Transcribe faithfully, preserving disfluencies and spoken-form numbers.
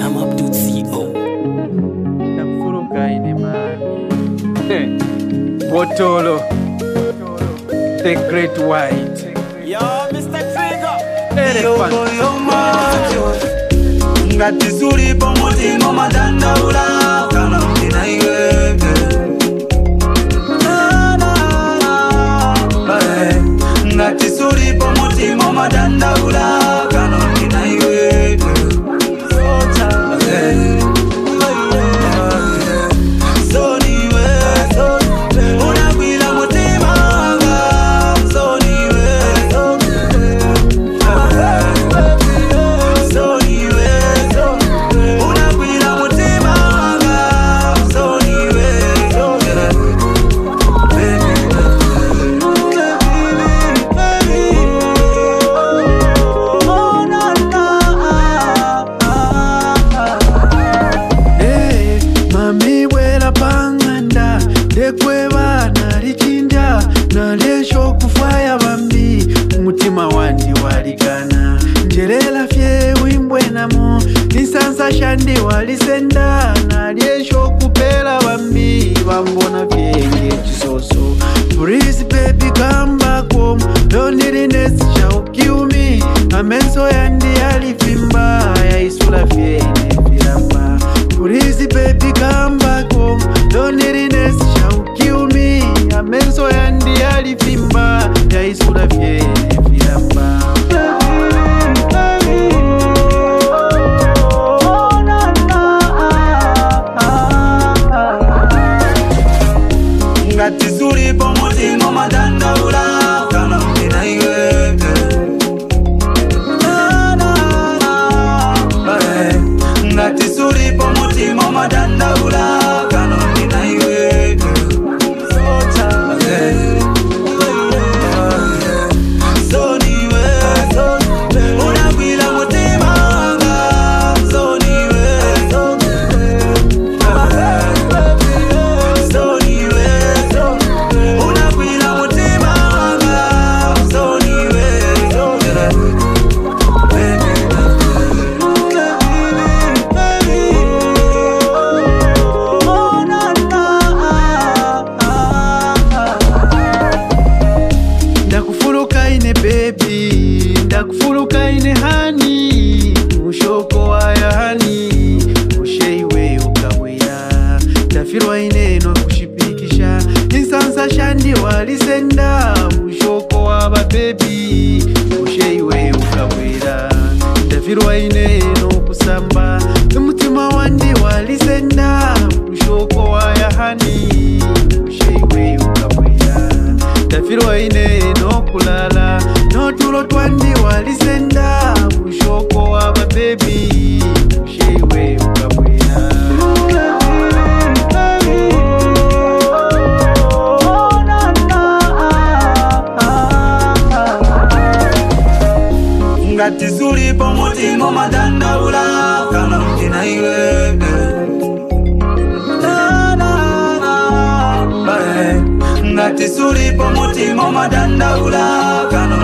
Jamab dot co. Nafuruka ine mami. Botolo. The Great White. Yo, Mister Trigger. Elephant. Ngati suri pomoti ngoma dandaula kana mtina iwe ngati suri pomoti ngoma dandaula kana mtina iwe Mutima wandi waligana njerela fye wimbwenamo nisansa shandi walisenda naliesho kupela bambi bambona fyenge chisoso. Please baby come back home, loneliness shall kill me. Amenso yandi alifimba ya isula fyenge filamba. Please baby come back home, loneliness shall kill me. Amenso yandi alifimba ya isula fyenge filamba. ngati suri pomoti ngoma dandaula kana mtina iwe ngati suri pomoti ngoma dandaula kana mtina iwe baby, ndakufuluka ine hani mushoko waya hani musheiwe ukawira ndafirwa ine no kushipikisha insansa shandi walisenda mushoko waba baby musheiwe ukawira ndafirwa ine no kusamba umutima wandi walisenda mushoko waya hani musheiwe ukawira ndafirwa ine no kulala no tulo twandi walisenda mushoko waba baby musheiwe ukawira ngati suri pomoti ngoma dandaula kana mtina iwe ngati suri pomoti ngoma dandaula kana